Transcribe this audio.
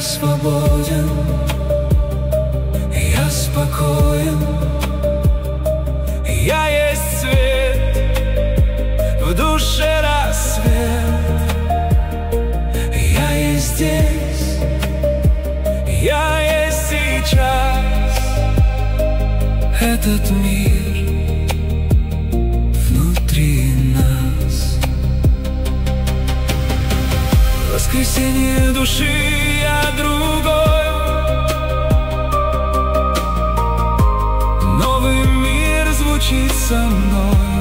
свободен, я спокоен. Я есть свет, в душе рассвет. Я есть здесь, я есть сейчас. Этот мир внутри нас. Воскресенье души, я другой. Новый мир звучит со мной.